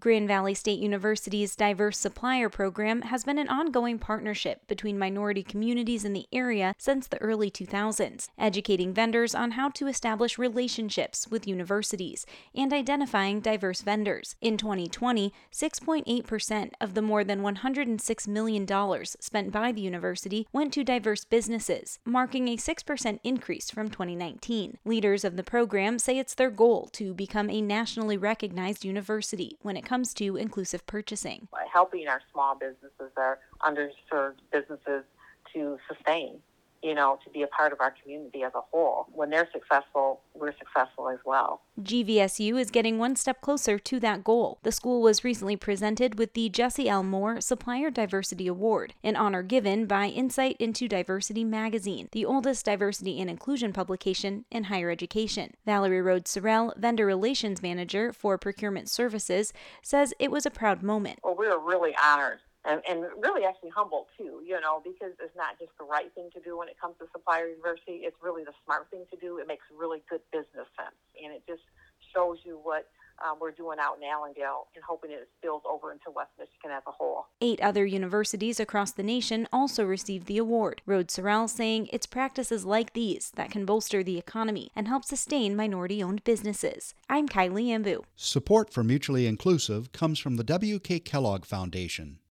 Grand Valley State University's Diverse Supplier Program has been an ongoing partnership between minority communities in the area since the early 2000s, educating vendors on how to establish relationships with universities and identifying diverse vendors. In 2020, 6.8% of the more than $106 million spent by the university went to diverse businesses, marking a 6% increase from 2019. Leaders of the program say it's their goal to become a nationally recognized university when it comes to inclusive purchasing. Helping our small businesses, our underserved businesses to sustain, to be a part of our community as a whole. When they're successful, we're successful as well. GVSU is getting one step closer to that goal. The school was recently presented with the Jesse L. Moore Supplier Diversity Award, an honor given by Insight into Diversity magazine, the oldest diversity and inclusion publication in higher education. Valerie Rhodes-Sorrell, Vendor Relations Manager for Procurement Services, says it was a proud moment. Well, we were really honored. And really actually humbled too, because it's not just the right thing to do when it comes to supplier diversity. It's really the smart thing to do. It makes really good business sense. And it just shows you what we're doing out in Allendale and hoping it spills over into West Michigan as a whole. 8 other universities across the nation also received the award. Rhodes-Sorrell saying it's practices like these that can bolster the economy and help sustain minority-owned businesses. I'm Kylie Ambu. Support for Mutually Inclusive comes from the W.K. Kellogg Foundation.